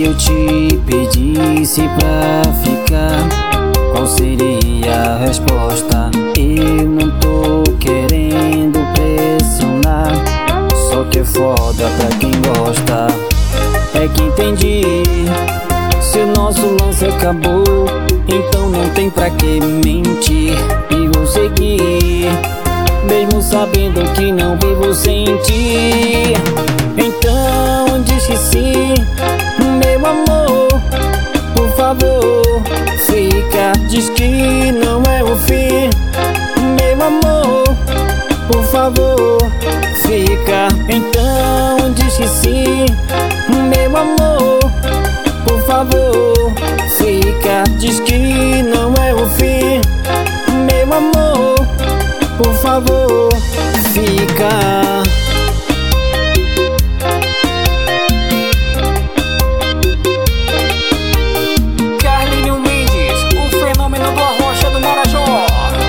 eu te pedisse pra ficar, qual seria a resposta? Eu não tô querendo pressionar, só que é foda pra quem gosta. É que entendi, se o nosso lance acabou, então não tem pra que mentir. E vou seguir, mesmo sabendo que não vivo sem ti. Então diz que sim, meu amor, por favor, fica. Diz que não é o fim, meu amor, por favor, fica. Então diz que sim, meu amor, por favor, fica. Diz que não é o fim, meu amor, por favor, fica. Carlinhos Mendes, o fenômeno do Arrocha do Marajó.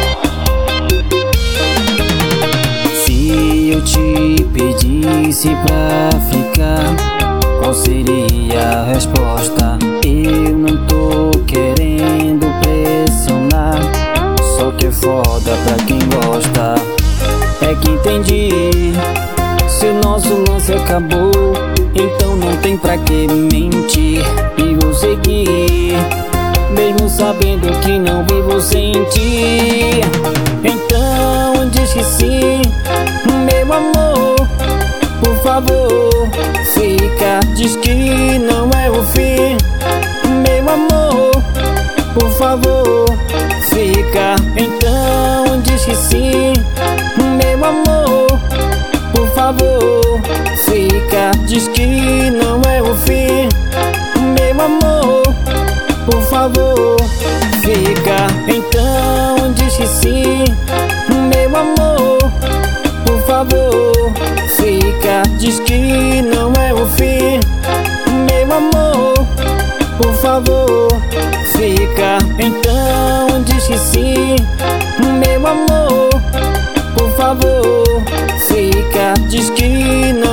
Se eu te pedisse pra ficar, qual seria a resposta? Eu não tô querendo pressionar, só que é foda pra quem gosta. É que entendi, se o nosso lance acabou, então não tem pra que mentir. E vou seguir, mesmo sabendo que não vivo sem ti. Então diz que sim, meu amor, por favor, fica. Diz que não é o fim, meu amor, por favor, fica. Então diz que sim, meu amor, por favor, fica. Diz que não é o fim, meu amor, por favor, fica. Então diz que sim, meu amor, por favor, fica. Diz que não é o fim, meu amor, por favor, fica. Então diz que sim, meu amor, por favor, fica. Diz que não